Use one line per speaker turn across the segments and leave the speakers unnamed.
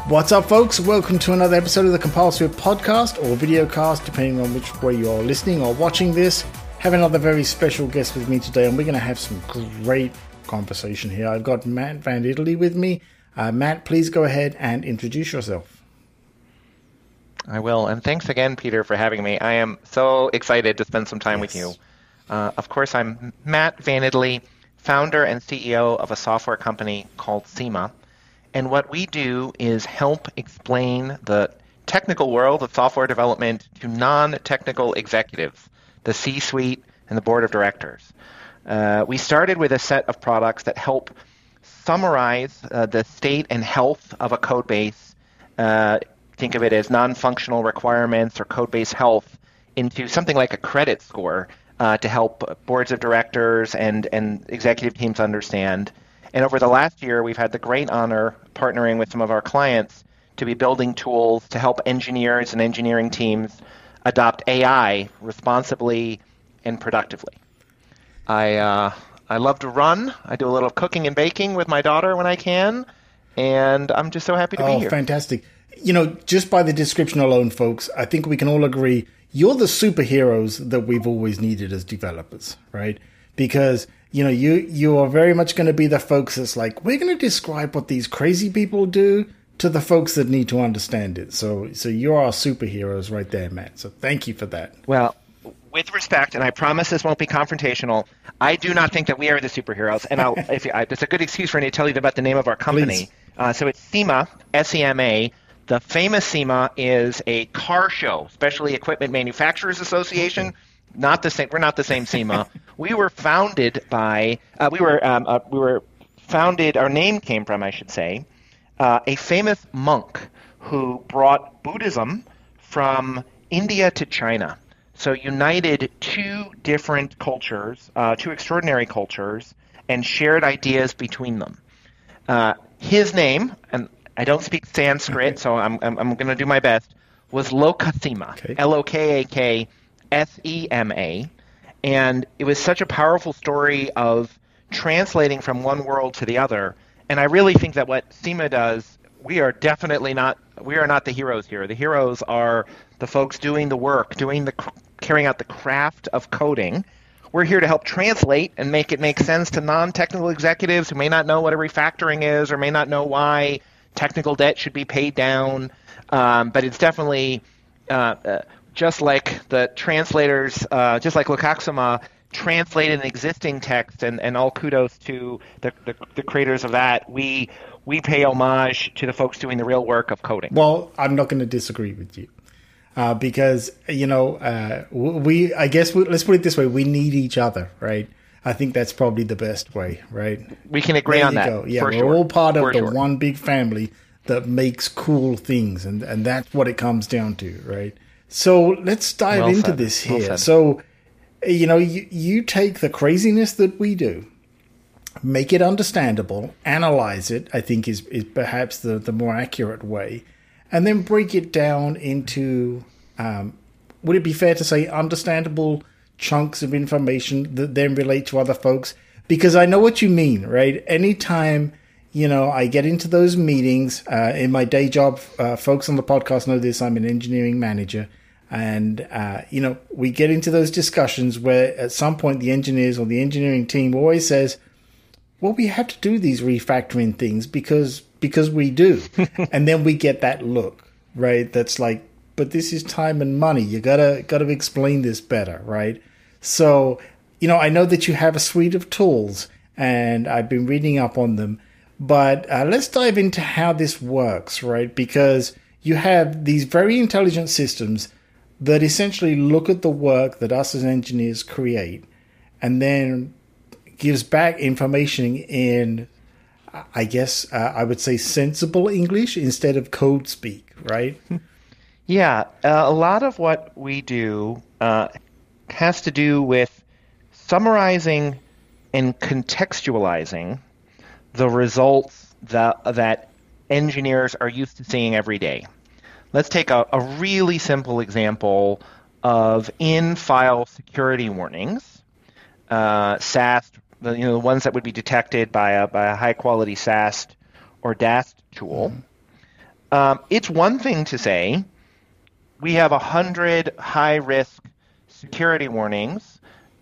What's up, folks? Welcome to another episode of the Compulsory podcast or videocast, depending on which way you're listening or watching this. Have another very special guest with me today, and we're going to have some great conversation here. I've got Matt Van Italy with me. Matt, please go ahead and introduce yourself.
I will, and thanks again, Peter, for having me. I am so excited to spend some time with you. Of course, I'm Matt Van Italy, founder and CEO of a software company called Cima. And what we do is help explain the technical world of software development to non-technical executives, the C-suite and the board of directors. We started with a set of products that help summarize the state and health of a code base. Think of it as non-functional requirements or code base health into something like a credit score to help boards of directors and executive teams understand. And over the last year, we've had the great honor partnering with some of our clients to be building tools to help engineers and engineering teams adopt AI responsibly and productively. I love to run. I do a little cooking and baking with my daughter when I can, and I'm just so happy to be here.
Oh, fantastic. You know, just by the description alone, folks, I think we can all agree you're the superheroes that we've always needed as developers, right? Because you know, you are very much going to be the folks that's like, we're going to describe what these crazy people do to the folks that need to understand it. So you're our superheroes right there, Matt. So thank you for that.
Well, with respect, and I promise this won't be confrontational, I do not think that we are the superheroes. And it's a good excuse for me to tell you about the name of our company. So it's Cima, S-E-M-A. The famous Cima is a car show, Specialty Equipment Manufacturers Association. Not the same. We're not the same Cima. We were founded by. We were founded. Our name came from, I should say, a famous monk who brought Buddhism from India to China. So united two different cultures, two extraordinary cultures, and shared ideas between them. His name, and I don't speak Sanskrit, so I'm going to do my best, was Lokasema. Okay. L-O-K-A-K. S-E-M-A, and it was such a powerful story of translating from one world to the other. And I really think that what Cima does, we are not the heroes here. The heroes are the folks doing the work, carrying out the craft of coding. We're here to help translate and make it make sense to non-technical executives who may not know what a refactoring is or may not know why technical debt should be paid down. But it's definitely just like the translators, just like Lokasema translated an existing text, and all kudos to the creators of that, we pay homage to the folks doing the real work of coding.
Well, I'm not going to disagree with you because, you know, let's put it this way, we need each other, right? I think that's probably the best way, right?
We can agree on that.
Go. Yeah,
we're
sure. All part of the one big family that makes cool things, and that's what it comes down to, right? So let's dive into this here. So, you know, you take the craziness that we do, make it understandable, analyze it, I think is perhaps the more accurate way, and then break it down into, would it be fair to say, understandable chunks of information that then relate to other folks? Because I know what you mean, right? Anytime, you know, I get into those meetings in my day job. Folks on the podcast know this. I'm an engineering manager. And, you know, we get into those discussions where at some point the engineers or the engineering team always says, well, we have to do these refactoring things because we do. And then we get that look, right? That's like, but this is time and money. You gotta explain this better, right? So, you know, I know that you have a suite of tools and I've been reading up on them. But let's dive into how this works, right? Because you have these very intelligent systems that essentially look at the work that us as engineers create and then gives back information in, I guess, I would say sensible English instead of code speak, right?
Yeah, a lot of what we do has to do with summarizing and contextualizing the results that engineers are used to seeing every day. Let's take a really simple example of in-file security warnings, SAST, the ones that would be detected by a high-quality SAST or DAST tool. It's one thing to say, we have 100 high-risk security warnings.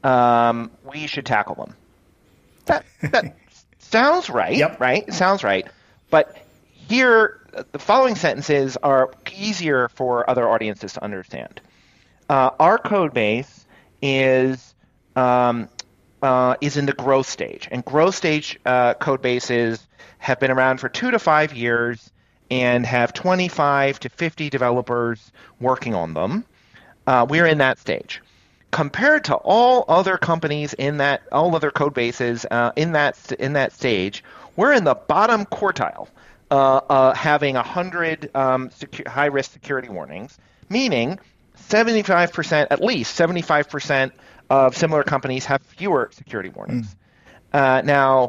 We should tackle them. That sounds right,
yep.
Right? It sounds right. But here, the following sentences are easier for other audiences to understand. Our code base is in the growth stage, and growth stage code bases have been around for 2 to 5 years and have 25 to 50 developers working on them. We're in that stage. Compared to all other companies all other code bases in that stage, we're in the bottom quartile, having 100 high-risk security warnings, meaning 75%, at least 75% of similar companies have fewer security warnings. Now,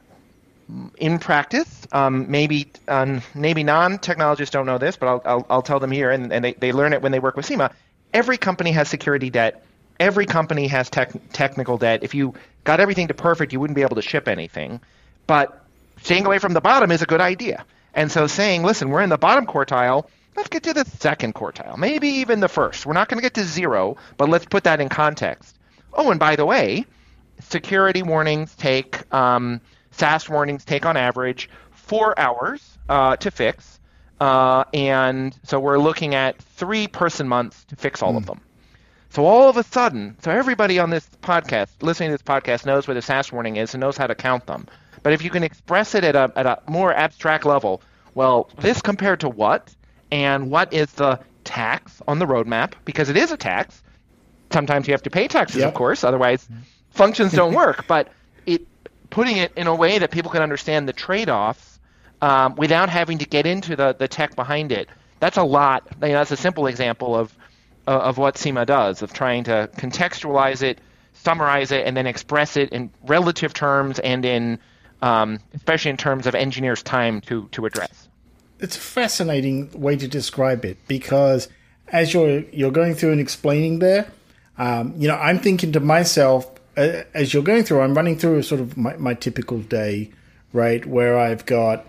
in practice, maybe non-technologists don't know this, but I'll tell them here, and they learn it when they work with CIMA. Every company has security debt. Every company has technical debt. If you got everything to perfect, you wouldn't be able to ship anything. But staying away from the bottom is a good idea. And so saying, listen, we're in the bottom quartile, let's get to the second quartile, maybe even the first. We're not going to get to 0, but let's put that in context. Oh, and by the way, security warnings take, SaaS warnings take on average 4 hours to fix. And so we're looking at 3 person months to fix all of them. So all of a sudden, everybody on this podcast, listening to this podcast, knows what a SaaS warning is and knows how to count them. But if you can express it at a more abstract level, well, this compared to what? And what is the tax on the roadmap? Because it is a tax. Sometimes you have to pay taxes, of course. Otherwise, functions don't work. But putting it in a way that people can understand the trade-offs without having to get into the tech behind it, that's a lot. That's a simple example of what CIMA does, of trying to contextualize it, summarize it, and then express it in relative terms and in especially in terms of engineers' time to address.
It's a fascinating way to describe it, because as you're going through and explaining there, I'm thinking to myself, as you're going through, I'm running through sort of my typical day, right, where I've got,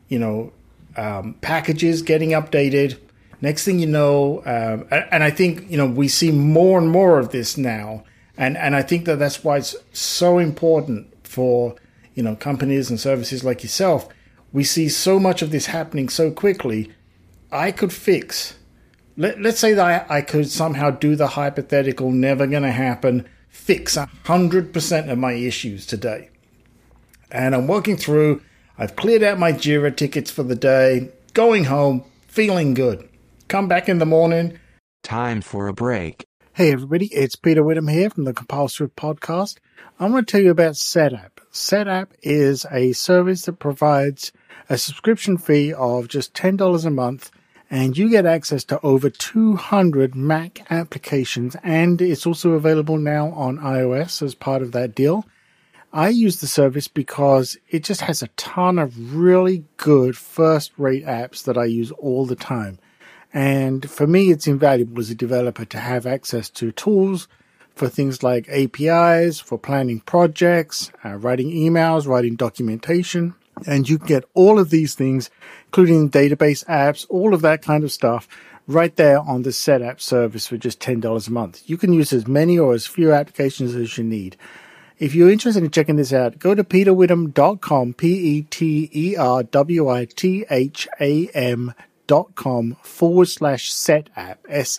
packages getting updated. Next thing you know, and I think, we see more and more of this now. And I think that's why it's so important for, companies and services like yourself. We see so much of this happening so quickly. I could fix, let's say that I could somehow do the hypothetical, never going to happen, fix 100% of my issues today. And I'm working through, I've cleared out my Jira tickets for the day, going home, feeling good. Come back in the morning.
Time for a break.
Hey everybody, it's Peter Whittam here from the Compulsory Podcast. I want to tell you about SetApp. SetApp is a service that provides a subscription fee of just $10 a month, and you get access to over 200 Mac applications, and it's also available now on iOS as part of that deal. I use the service because it just has a ton of really good first-rate apps that I use all the time. And for me, it's invaluable as a developer to have access to tools for things like APIs, for planning projects, writing emails, writing documentation. And you can get all of these things, including database apps, all of that kind of stuff, right there on the SetApp service for just $10 a month. You can use as many or as few applications as you need. If you're interested in checking this out, go to peterwhittam.com, peterwhitham.com/SetApp,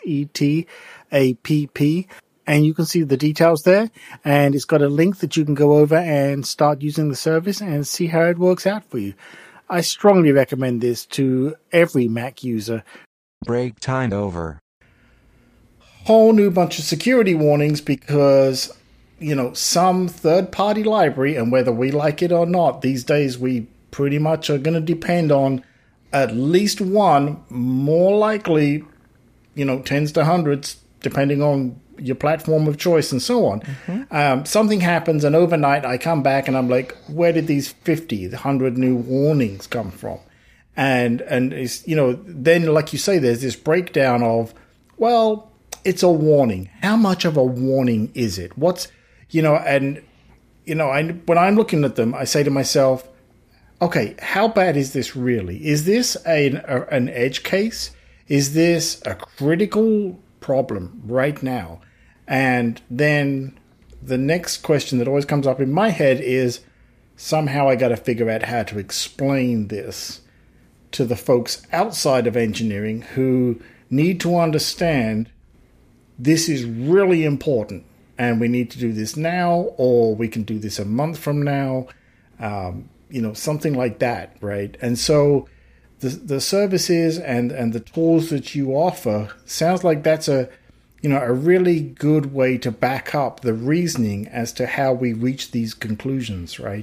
SETAPP, and you can see the details there. And it's got a link that you can go over and start using the service and see how it works out for you. I strongly recommend this to every Mac user.
Break time over.
Whole new bunch of security warnings because, some third-party library, and whether we like it or not, these days we pretty much are going to depend on at least one, more likely, tens to hundreds, depending on your platform of choice and so on. Mm-hmm. Something happens, and overnight I come back and I'm like, where did these 100 new warnings come from? And it's, then, like you say, there's this breakdown of, well, it's a warning. How much of a warning is it? When I'm looking at them, I say to myself, okay, how bad is this really? Is this an edge case? Is this a critical problem right now? And then the next question that always comes up in my head is, somehow I got to figure out how to explain this to the folks outside of engineering who need to understand this is really important and we need to do this now, or we can do this a month from now, something like that, right? And so the services and the tools that you offer sounds like that's a really good way to back up the reasoning as to how we reach these conclusions, right?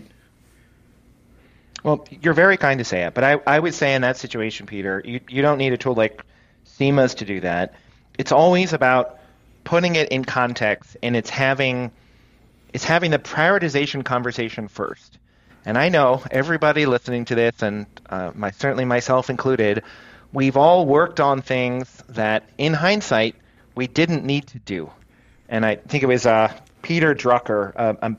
Well, you're very kind to say it, but I would say in that situation, Peter, you don't need a tool like SEMA's to do that. It's always about putting it in context, and it's having the prioritization conversation first. And I know everybody listening to this, and certainly myself included, we've all worked on things that, in hindsight, we didn't need to do. And I think it was Peter Drucker,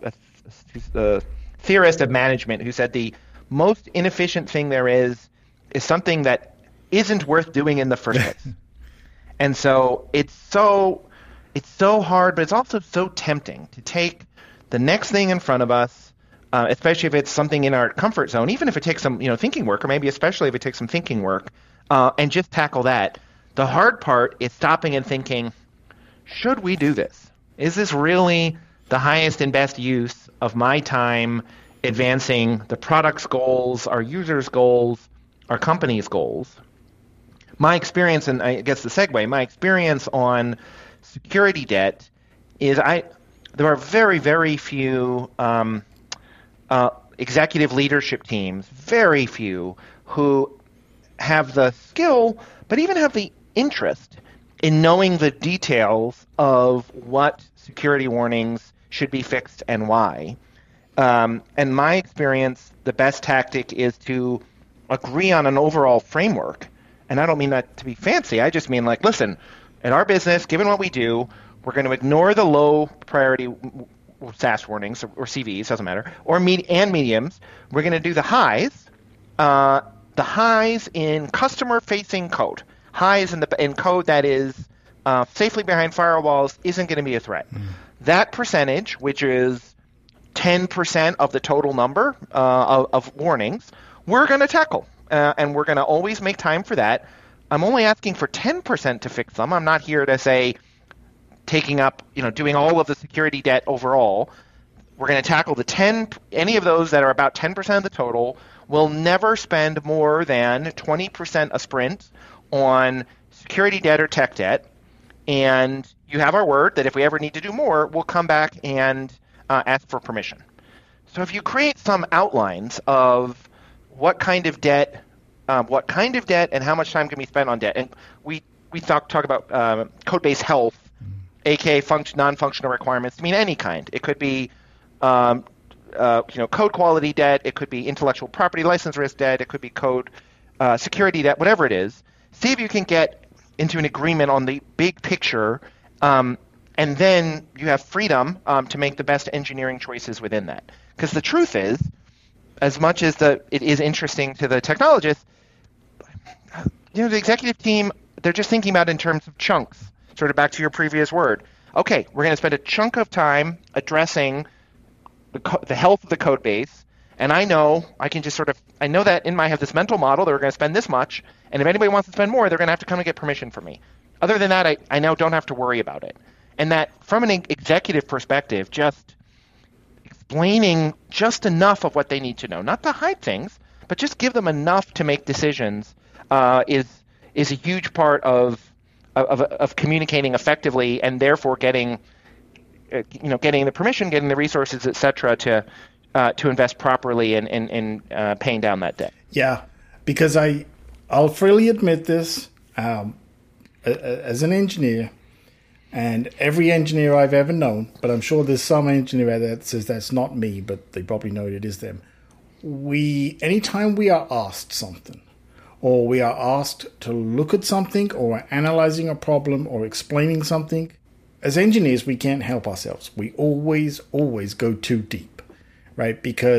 a theorist of management, who said the most inefficient thing there is something that isn't worth doing in the first place. And so it's so hard, but it's also so tempting to take the next thing in front of us, especially if it's something in our comfort zone, even if it takes some thinking work, or maybe especially if it takes some thinking work, and just tackle that. The hard part is stopping and thinking, should we do this? Is this really the highest and best use of my time advancing the product's goals, our users' goals, our company's goals? My experience, and I guess the segue, my experience on security debt is there are very, very few executive leadership teams, very few, who have the skill, but even have the interest in knowing the details of what security warnings should be fixed and why. And my experience, the best tactic is to agree on an overall framework. And I don't mean that to be fancy. I just mean like, listen, in our business, given what we do, we're going to ignore the low priority SaaS warnings or CVs, doesn't matter, or mediums. We're going to do the highs in customer-facing code. Highs in code that is safely behind firewalls isn't going to be a threat. That percentage, which is 10% of the total number of warnings, we're going to tackle. And we're going to always make time for that. I'm only asking for 10% to fix them. I'm not here to say taking up, doing all of the security debt overall. We're going to tackle any of those that are about 10% of the total. We'll never spend more than 20% a sprint on security debt or tech debt. And you have our word that if we ever need to do more, we'll come back and ask for permission. So if you create some outlines of what kind of debt and how much time can be spent on debt. And we talk about code-based health, aka non-functional requirements. I mean, any kind. It could be code quality debt. It could be intellectual property license risk debt. It could be code security debt, whatever it is. See if you can get into an agreement on the big picture, and then you have freedom to make the best engineering choices within that. Because the truth is, as much as it is interesting to the technologists, the executive team, they're just thinking about it in terms of chunks, sort of back to your previous word. Okay, we're going to spend a chunk of time addressing the health of the code base, and I know that I have this mental model that we're going to spend this much, and if anybody wants to spend more, they're going to have to come and get permission from me. Other than that, I now don't have to worry about it. And that from an executive perspective, just explaining just enough of what they need to know, not to hide things, but just give them enough to make decisions is a huge part of communicating effectively, and therefore getting the permission, getting the resources, etc., to invest properly in paying down that debt.
Yeah, because I'll freely admit this, as an engineer, and every engineer I've ever known, but I'm sure there's some engineer out there that says that's not me, but they probably know it is them. Anytime we are asked something, or we are asked to look at something, or analyzing a problem, or explaining something, as engineers, we can't help ourselves. We always go too deep, right? Because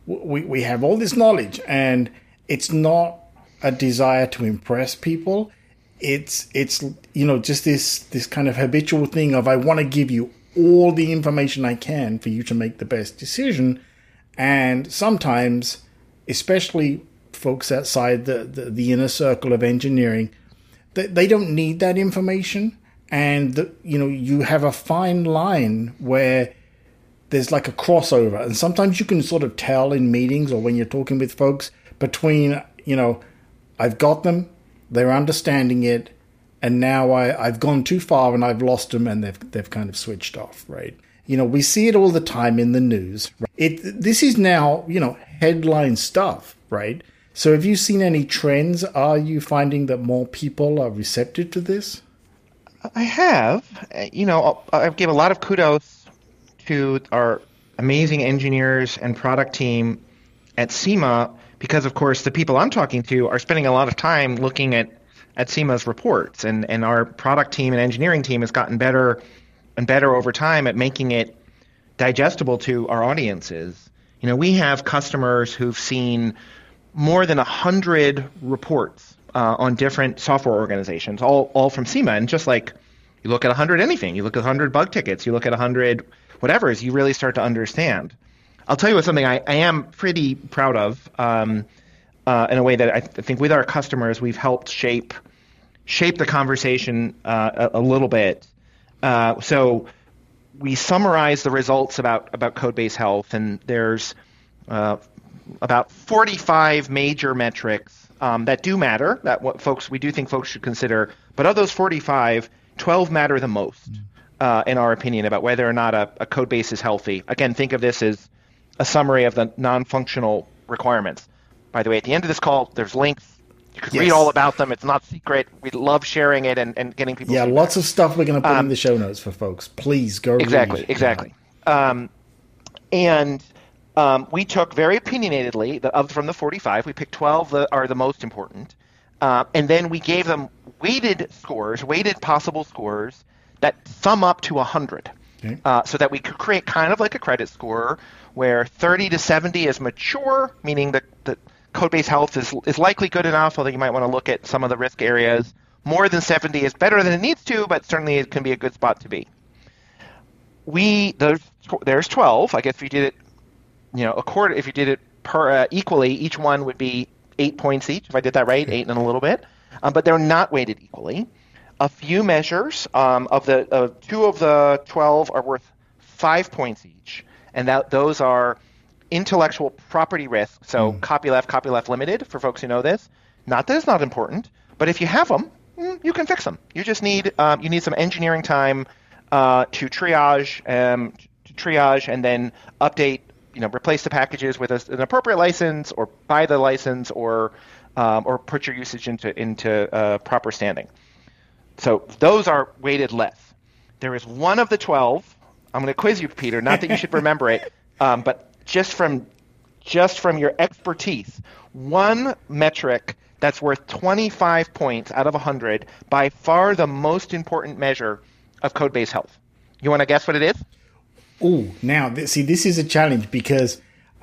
we have all this knowledge, and it's not a desire to impress people. It's just this kind of habitual thing of, I want to give you all the information I can for you to make the best decision. And sometimes, especially folks outside the inner circle of engineering, they don't need that information. And you have a fine line where there's like a crossover, and sometimes you can sort of tell in meetings or when you're talking with folks between, I've got them, they're understanding it, and now I've gone too far and I've lost them, and they've kind of switched off, right? We see it all the time in the news. Right? This is now, headline stuff, right? So have you seen any trends? Are you finding that more people are receptive to this?
I have. I give a lot of kudos to our amazing engineers and product team at SEMA, because, of course, the people I'm talking to are spending a lot of time looking at SEMA's reports, and our product team and engineering team has gotten better and better over time at making it digestible to our audiences. We have customers who've seen more than 100 reports on different software organizations, all from SEMA. And just like you look at 100 anything, you look at 100 bug tickets, you look at 100 whatever, you really start to understand. I'll tell you something I am pretty proud of, in a way that I think with our customers we've helped shape the conversation a little bit. So we summarize the results about Codebase Health, and there's about 45 major metrics that do matter, that we do think folks should consider. But of those 45, 12 matter the most, in our opinion, about whether or not a code base is healthy. Again, think of this as a summary of the non-functional requirements. By the way, at the end of this call, there's links. You can read all about them. It's not secret. We love sharing it and getting people.
Yeah, lots of stuff we're going to put in the show notes for folks. Please go read.
Exactly. We took very opinionatedly, from the 45, we picked 12 that are the most important. And then we gave them weighted possible scores that sum up to 100. Okay. So that we could create kind of like a credit score where 30 to 70 is mature, meaning that Codebase Health is likely good enough, although you might want to look at some of the risk areas. More than 70 is better than it needs to, but certainly it can be a good spot to be. There's 12. I guess if you did it, if you did it per equally, each one would be 8 points each. If I did that right, 8 and a little bit. But they're not weighted equally. A few measures of the 2 of the 12 are worth 5 points each, and those are intellectual property risk. So copyleft limited, for folks who know this. Not that it's not important, but if you have them, you can fix them. You just need some engineering time to triage and then update. Replace the packages with an appropriate license, or buy the license, or put your usage into proper standing. So those are weighted less. There is one of the 12. I'm going to quiz you, Peter. Not that you should remember it, but just from your expertise, one metric that's worth 25 points out of 100, by far the most important measure of Codebase Health. You want to guess what it is?
Oh, now, this is a challenge, because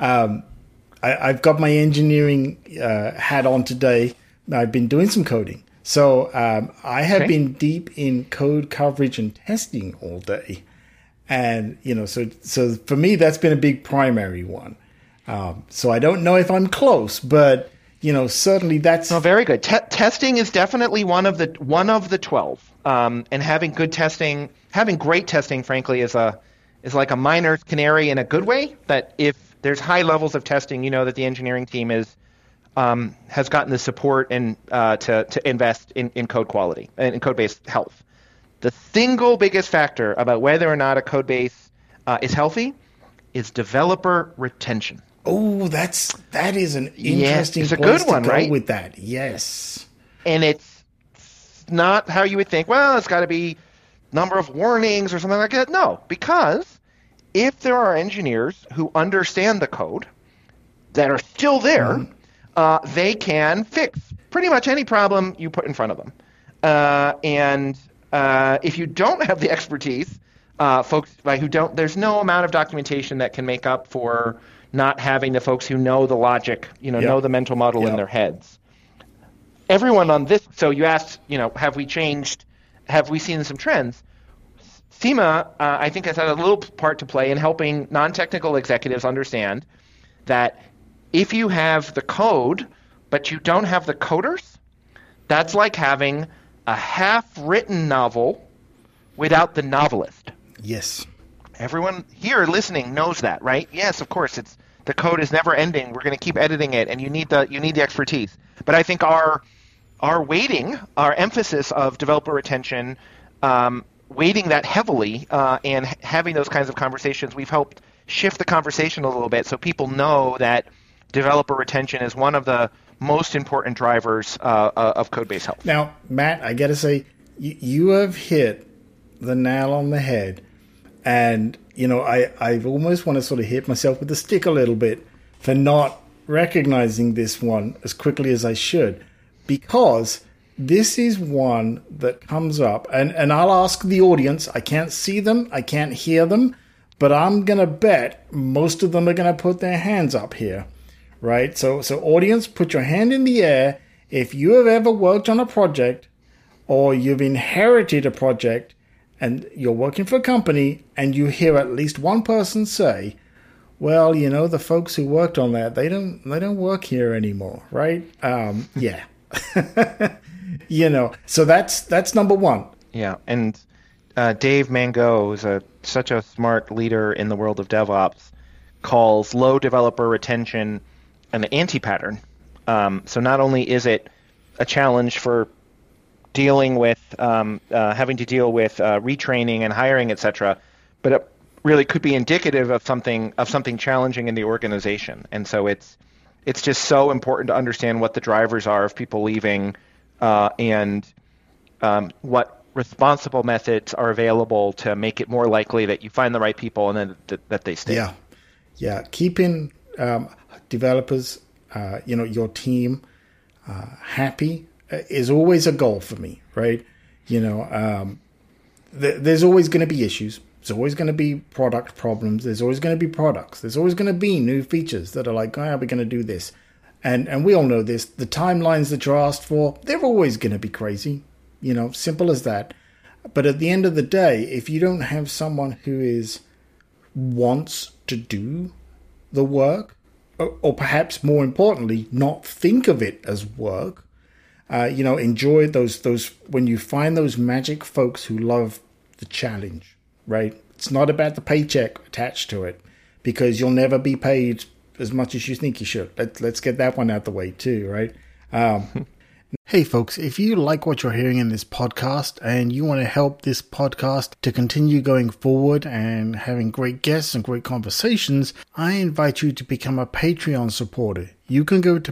I've got my engineering hat on today. I've been doing some coding. So I have been deep in code coverage and testing all day. And, so for me, that's been a big primary one. So I don't know if I'm close, but, certainly that's...
No, very good. Testing is definitely one of the 12. And having great testing, frankly, is like a miner's canary in a good way, that if there's high levels of testing, that the engineering team has gotten the support and to invest in code quality and in Codebase Health. The single biggest factor about whether or not a code base is healthy is developer retention.
Oh, that is an interesting
it's a
place
good one,
to go
right?
with that. Yes.
And it's not how you would think, well, it's got to be number of warnings or something like that. No, because if there are engineers who understand the code that are still there, they can fix pretty much any problem you put in front of them. And if you don't have the expertise, folks who don't, there's no amount of documentation that can make up for not having the folks who know the logic, know the mental model in their heads. Everyone on this, so you asked, have we changed, have we seen some trends? Seema, I think, has had a little part to play in helping non-technical executives understand that if you have the code, but you don't have the coders, that's like having a half-written novel without the novelist.
Yes.
Everyone here listening knows that, right? Yes, of course. The code is never ending. We're going to keep editing it, and you need the expertise. But I think our weighting, our emphasis of developer retention, weighting that heavily, and having those kinds of conversations, we've helped shift the conversation a little bit so people know that developer retention is one of the most important drivers of code-based health.
Now, Matt, I got to say, you have hit the nail on the head. And, I almost want to sort of hit myself with the stick a little bit for not recognizing this one as quickly as I should, because this is one that comes up, and I'll ask the audience. I can't see them, I can't hear them, but I'm going to bet most of them are going to put their hands up here, right? So audience, put your hand in the air if you have ever worked on a project or you've inherited a project and you're working for a company and you hear at least one person say, well, the folks who worked on that, they don't work here anymore, right? Yeah. So that's number one.
Yeah. And Dave Mango is such a smart leader in the world of DevOps, calls low developer retention an anti-pattern. So not only is it a challenge for dealing with having to deal with retraining and hiring, etc., but it really could be indicative of something challenging in the organization. And so it's just so important to understand what the drivers are of people leaving, and what responsible methods are available to make it more likely that you find the right people and then that they stay.
Yeah. Keeping developers, your team happy is always a goal for me, right? There's always going to be issues. There's always going to be product problems. There's always going to be products. There's always going to be new features that are like, we're going to do this. And we all know this. The timelines that you're asked for, they're always going to be crazy. Simple as that. But at the end of the day, if you don't have someone who wants to do the work, or perhaps more importantly, not think of it as work, enjoy those when you find those magic folks who love the challenge, right? It's not about the paycheck attached to it, because you'll never be paid as much as you think you should. Let's get that one out the way too, right? Hey folks, if you like what you're hearing in this podcast and you want to help this podcast to continue going forward and having great guests and great conversations, I invite you to become a Patreon supporter. You can go to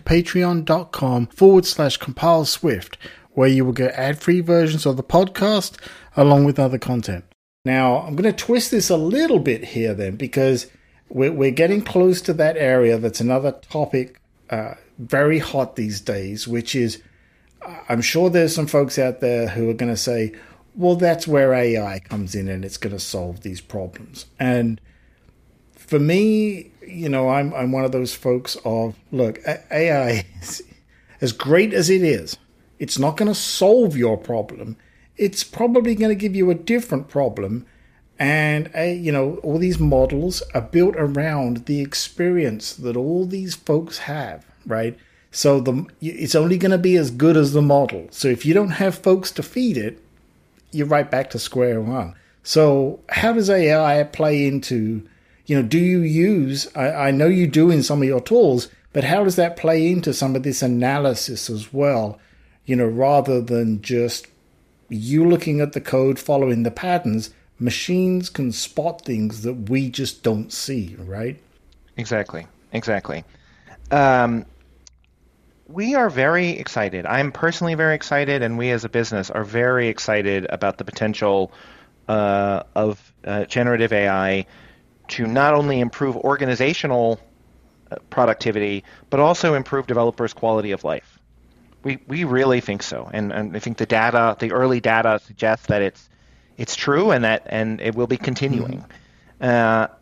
patreon.com/CompileSwift, where you will get ad-free versions of the podcast along with other content. Now, I'm going to twist this a little bit here then, because we're getting close to that area that's another topic very hot these days, which is, I'm sure there's some folks out there who are going to say, well, that's where AI comes in and it's going to solve these problems. And for me, I'm one of those folks of, look, AI, is, as great as it is, it's not going to solve your problem. It's probably going to give you a different problem. And, all these models are built around the experience that all these folks have, right? So it's only going to be as good as the model. So if you don't have folks to feed it, you're right back to square one. So how does AI play into, do you use, I know you do in some of your tools, but how does that play into some of this analysis as well? Rather than just you looking at the code, following the patterns, machines can spot things that we just don't see, right?
Exactly. We are very excited. I'm personally very excited, and we as a business are very excited about the potential of generative AI to not only improve organizational productivity, but also improve developers' quality of life. We really think so, and I think the early data suggests that it's true, and it will be continuing.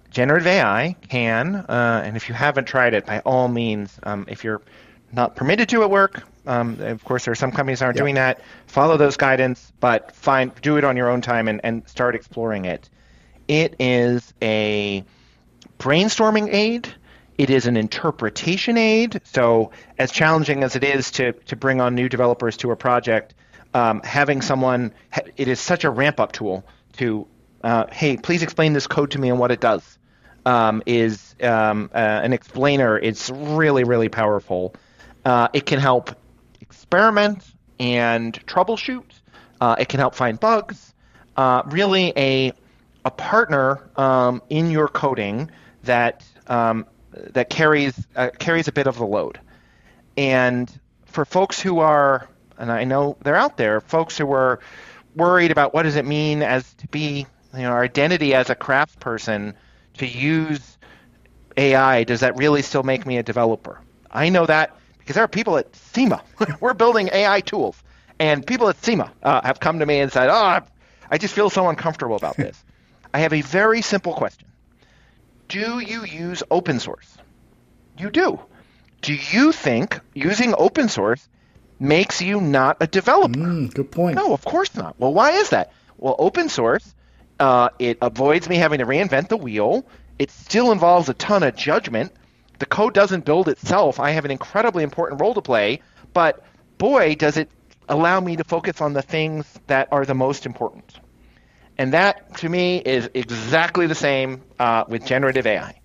generative AI can, and if you haven't tried it, by all means, if you're not permitted to at work, of course, there are some companies that aren't doing that. Follow those guidance, but do it on your own time and start exploring it. It is a brainstorming aid. It is an interpretation aid. So as challenging as it is to bring on new developers to a project, having someone, it is such a ramp-up tool to, hey, please explain this code to me and what it does, is an explainer. It's really, really powerful. It can help experiment and troubleshoot. It can help find bugs. Really a partner in your coding that carries a bit of the load. And for folks who are, and I know they're out there, folks who are worried about what does it mean as to be, our identity as a craft person, to use AI, does that really still make me a developer? I know that because there are people at SEMA. We're building AI tools. And people at SEMA have come to me and said, I just feel so uncomfortable about this. I have a very simple question. Do you use open source? You do. Do you think using open source makes you not a developer?
Good point.
No, of course not. Well, why is that? Well, open source, it avoids me having to reinvent the wheel. It still involves a ton of judgment. The code doesn't build itself. I have an incredibly important role to play, but boy, does it allow me to focus on the things that are the most important. And that, to me, is exactly the same with generative AI.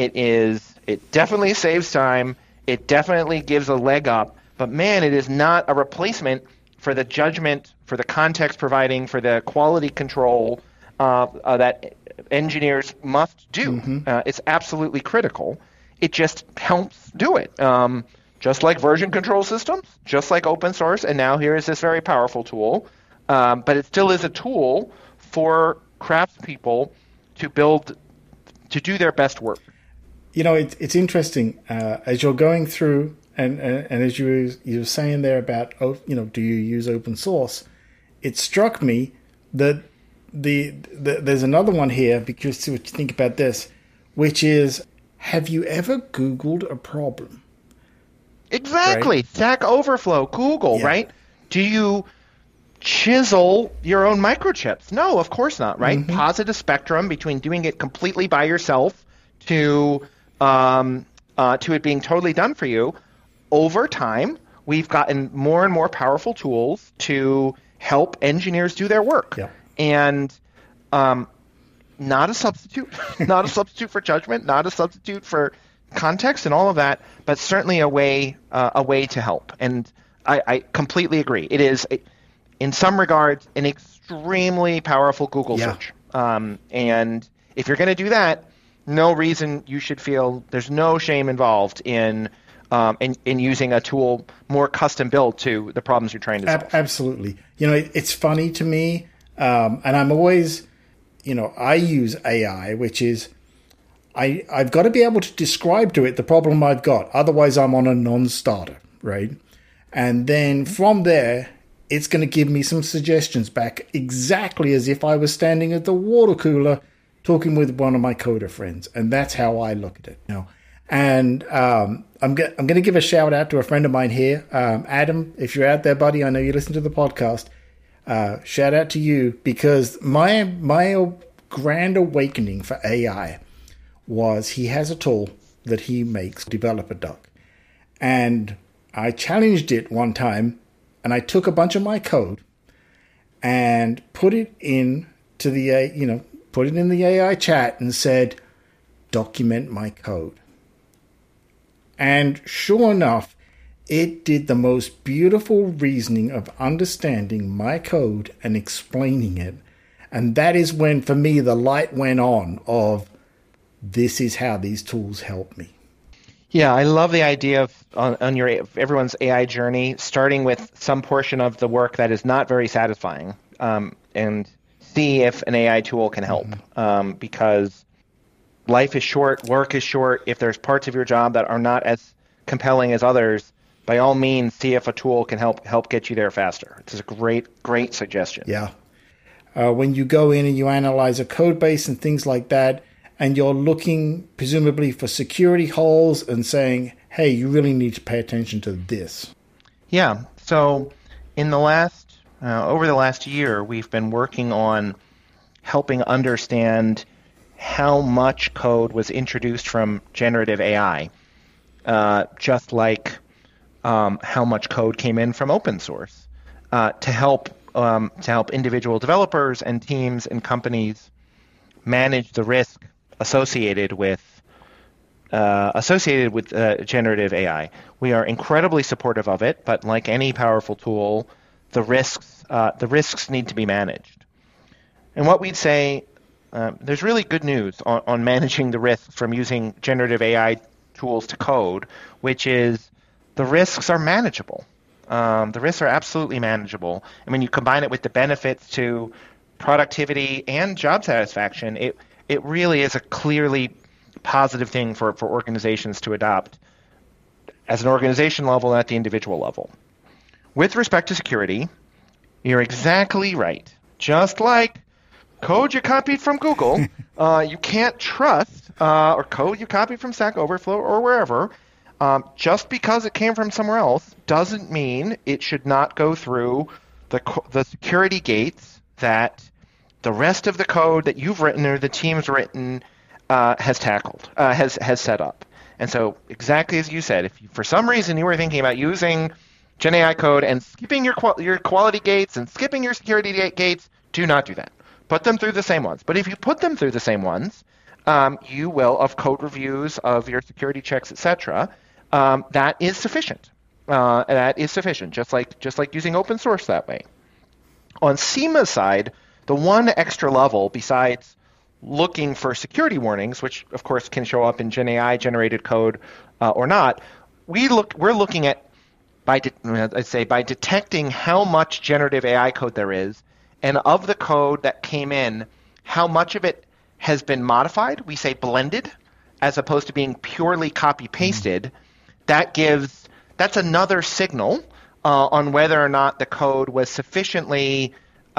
It definitely saves time. It definitely gives a leg up. But, man, it is not a replacement for the judgment, for the context providing, for the quality control that engineers must do. It's absolutely critical. It just helps do it. Just like version control systems, just like open source, and now here is this very powerful tool. But it still is a tool for craftspeople to do their best work.
It's interesting as you're going through, and as you were saying there about, do you use open source? It struck me that there's another one here, because see what you think about this, which is, have you ever Googled a problem?
Exactly. Right? Stack Overflow, Google, right? Do you chisel your own microchips? No, of course not, right? Posit a spectrum between doing it completely by yourself to it being totally done for you. Over time, we've gotten more and more powerful tools to help engineers do their work.
Yeah.
And not a substitute, not a substitute for judgment, not a substitute for context and all of that, but certainly a way to help. And I completely agree. It is, in some regards, an extremely powerful Google search. And if you're going to do that, no reason you should feel there's no shame involved in using a tool more custom built to the problems you're trying to solve.
Absolutely. It's funny to me, and I'm always, I use AI, which is, I've got to be able to describe to it the problem I've got. Otherwise, I'm on a non-starter, right? And then from there, it's going to give me some suggestions back, exactly as if I was standing at the water cooler talking with one of my coder friends. And that's how I look at it. And I'm going to give a shout out to a friend of mine here. Adam, if you're out there, buddy, I know you listen to the podcast. Shout out to you, because my grand awakening for AI was, he has a tool that he makes, Developer Duck. And I challenged it one time, and I took a bunch of my code and put it in to the put it in the AI chat and said, document my code. And sure enough, it did the most beautiful reasoning of understanding my code and explaining it. And that is when, for me, the light went on of, this is how these tools help me.
Yeah, I love the idea of on everyone's AI journey, starting with some portion of the work that is not very satisfying, and see if an AI tool can help. Because life is short, work is short. If there's parts of your job that are not as compelling as others, by all means, see if a tool can help get you there faster. It's a great suggestion.
Yeah. When you go in and you analyze a code base and things like that, and you're looking presumably for security holes and saying, hey, you really need to pay attention to this.
Yeah. So in the over the last year, we've been working on helping understand how much code was introduced from generative AI, just like how much code came in from open source, to help individual developers and teams and companies manage the risk associated with generative AI. We are incredibly supportive of it, but like any powerful tool, the risks need to be managed. And what we'd say, there's really good news on managing the risks from using generative AI tools to code, which is the risks are manageable. The risks are absolutely manageable. And when you combine it with the benefits to productivity and job satisfaction, it really is a clearly positive thing for organizations to adopt as an organization level and at the individual level. With respect to security, you're exactly right. Just like code you copied from Google, you can't trust, or code you copied from Stack Overflow or wherever, just because it came from somewhere else doesn't mean it should not go through the security gates that the rest of the code that you've written or the team's written has set up. And so exactly as you said, if for some reason you were thinking about using Gen AI code and skipping your quality gates and skipping your security gates, do not do that. Put them through the same ones. But if you put them through the same ones, you will, of code reviews, of your security checks, etc., that is sufficient. That is sufficient, just like using open source that way. On SEMA's side, the one extra level besides looking for security warnings, which of course can show up in Gen AI generated code or not, we're looking at by detecting how much generative AI code there is, and of the code that came in, how much of it has been modified. We say blended, as opposed to being purely copy pasted. That's another signal on whether or not the code was sufficiently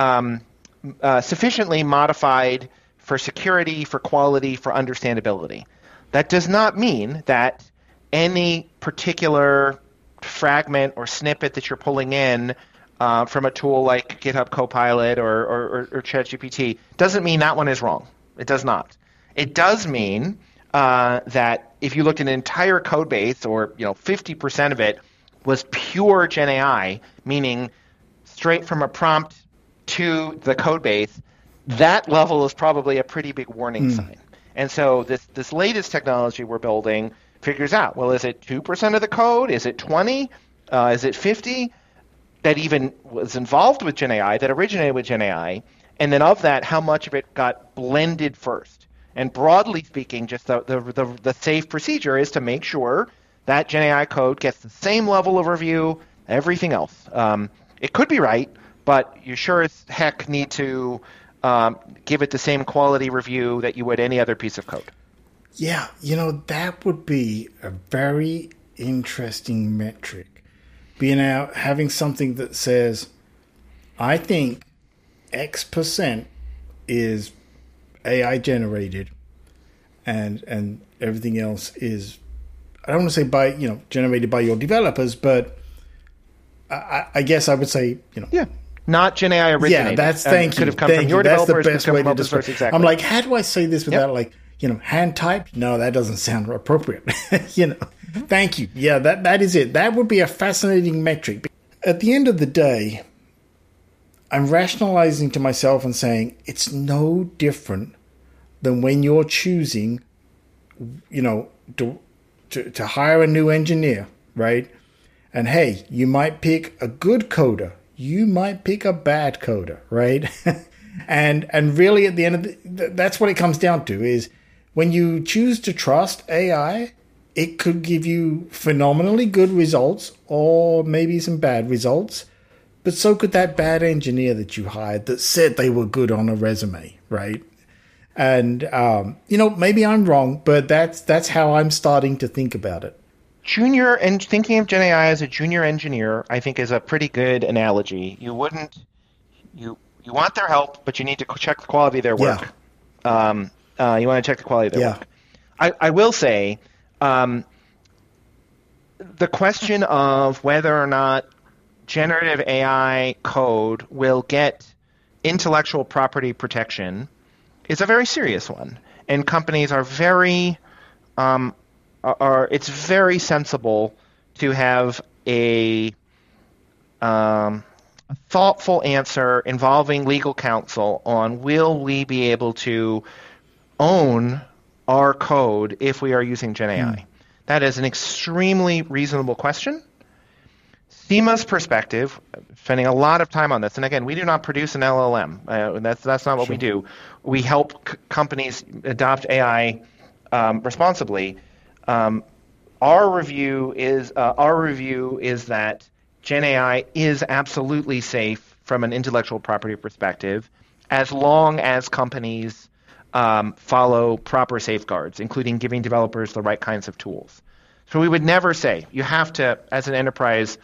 modified for security, for quality, for understandability. That does not mean that any particular fragment or snippet that you're pulling in from a tool like GitHub Copilot or ChatGPT doesn't mean that one is wrong. It does not. It does mean that if you looked at an entire code base, or 50% of it was pure Gen AI, meaning straight from a prompt to the code base, that level is probably a pretty big warning sign. And so this latest technology we're building figures out, well, is it 2% of the code? Is it 20? Is it 50? That even was involved with Gen AI, that originated with Gen AI, and then of that, how much of it got blended first? And broadly speaking, just the safe procedure is to make sure that Gen AI code gets the same level of review, everything else. It could be right, but you sure as heck need to give it the same quality review that you would any other piece of code.
Yeah, that would be a very interesting metric. Being out, having something that says, I think X% is AI generated, and everything else is, I don't want to say generated by your developers, but I guess I would say,
Yeah. Not Gen AI originated.
Yeah, thank you.
Could have come from your
developers.
developers.
That's the best way to describe it.
Exactly.
I'm like, how do I say this without hand typed? No, that doesn't sound appropriate. Thank you. Yeah, that is it. That would be a fascinating metric. At the end of the day, I'm rationalizing to myself and saying it's no different than when you're choosing, to hire a new engineer, right? And hey, you might pick a good coder. You might pick a bad coder, right? and really at the end of that's what it comes down to, is when you choose to trust AI, it could give you phenomenally good results or maybe some bad results, but so could that bad engineer that you hired that said they were good on a resume, right? And, maybe I'm wrong, but that's how I'm starting to think about it.
Junior, and thinking of Gen AI as a junior engineer, I think is a pretty good analogy. You want their help, but you need to check the quality of their work.
Yeah.
You want to check the quality of their work. I will say the question of whether or not generative AI code will get intellectual property protection is a very serious one. And companies are very it's very sensible to have a thoughtful answer involving legal counsel on will we be able to own our code if we are using Gen AI. That is an extremely reasonable question. CIMA's perspective, spending a lot of time on this, and again, we do not produce an LLM. That's not what we do. We help companies adopt AI responsibly. Our review is that Gen AI is absolutely safe from an intellectual property perspective, as long as companies follow proper safeguards, including giving developers the right kinds of tools. So we would never say you have to, as an enterprise,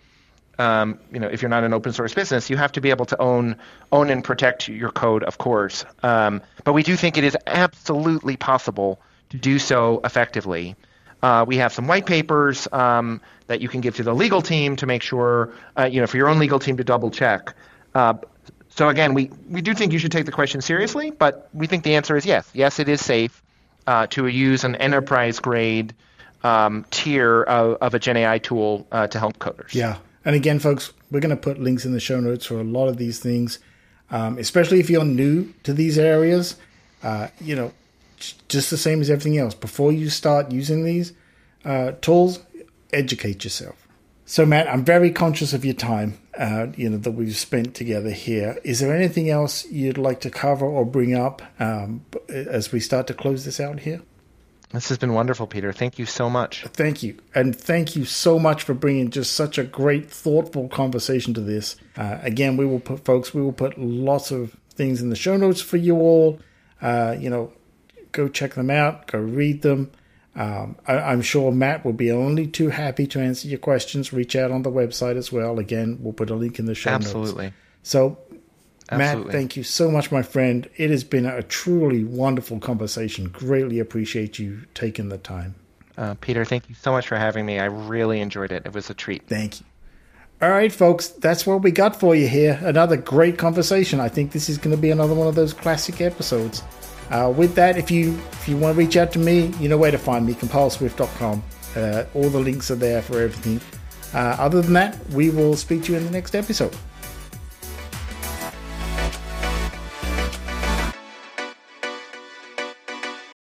if you're not an open source business, you have to be able to own and protect your code, of course. But we do think it is absolutely possible to do so effectively. We have some white papers that you can give to the legal team to make sure, for your own legal team to double check. So again, we do think you should take the question seriously, but we think the answer is yes. Yes, it is safe to use an enterprise-grade tier of a Gen AI tool to help coders.
Yeah. And again, folks, we're going to put links in the show notes for a lot of these things, especially if you're new to these areas. Just the same as everything else. Before you start using these tools, educate yourself. So, Matt, I'm very conscious of your time, that we've spent together here. Is there anything else you'd like to cover or bring up as we start to close this out here?
This has been wonderful, Peter. Thank you so much.
Thank you. And thank you so much for bringing just such a great, thoughtful conversation to this. Again, we will put lots of things in the show notes for you all. Go check them out. Go read them. I'm sure Matt will be only too happy to answer your questions. Reach out on the website as well. Again, we'll put a link in the show notes.
Absolutely.
So, Matt, thank you so much, my friend. It has been a truly wonderful conversation. Greatly appreciate you taking the time.
Peter, thank you so much for having me. I really enjoyed it. It was a treat.
Thank you. All right, folks, that's what we got for you here. Another great conversation. I think this is going to be another one of those classic episodes. With that, if you want to reach out to me, you know where to find me, compileswift.com. All the links are there for everything. Other than that, we will speak to you in the next episode.